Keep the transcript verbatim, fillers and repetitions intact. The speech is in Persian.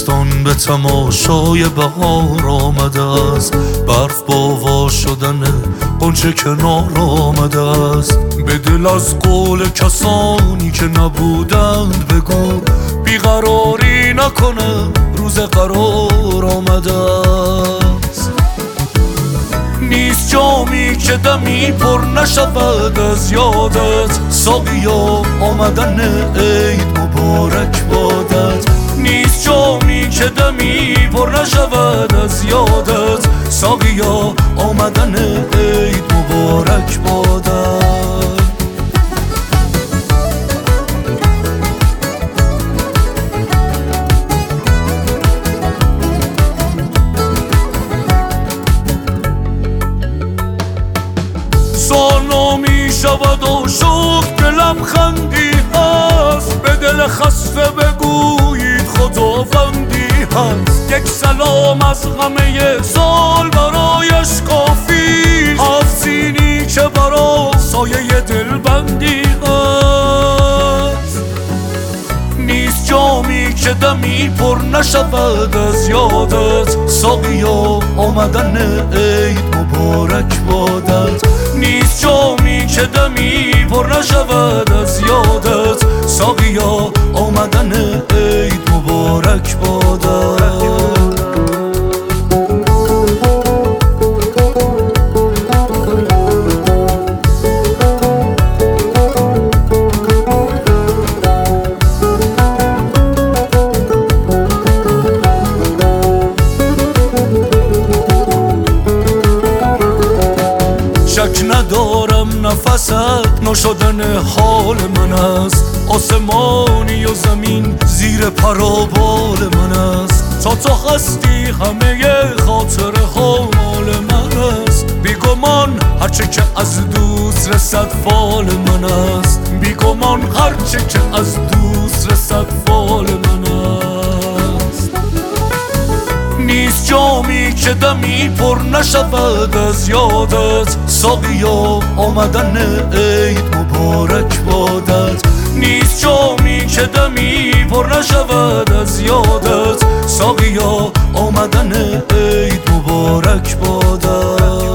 تابستان به تماشای بهار آمده است، برف با وا شدن غنچه کنار آمده است. به دل از قول کسانی که نبودند بگو، بیقراری نکنه روز قرار آمده است. نیست جامی که دمی پر نشود از یادت، ساقیا آمدن عید مبارک بادت. نیست جامی که دمی پر نشود از یادت، ساقیا آمدن عید مبارک بادت. سال می شود و شکر که لبخندی هست، به دل خسته بگویید خداوندی هست. یک سلام از همه سال برایش کافی، هفت سینی که برا سایه دلبندی هست. نیست جامی که دمی پر نشود از یادت، ساقیا آمدن عید مبارک بادت. نیست جامی که دمی پر نشود از یادت، ساقیا آمدن عید مبارک بادت. شک ندارم نفست نشدن حال من است، آسمانی و زمین زیر پرابال من است. تا تو هستی همه خاطر حال من است، بیگمان هرچه که از دوست رسد فال من است. بیگمان هرچه که از دوست رسد فال من است. نیست جامی که دمی پر نشود از یادت، ساقیا آمدن عید مبارک بادت. نیست جامی که دمی پر نشود از یادت، ساقیا آمدن عید مبارک بادت.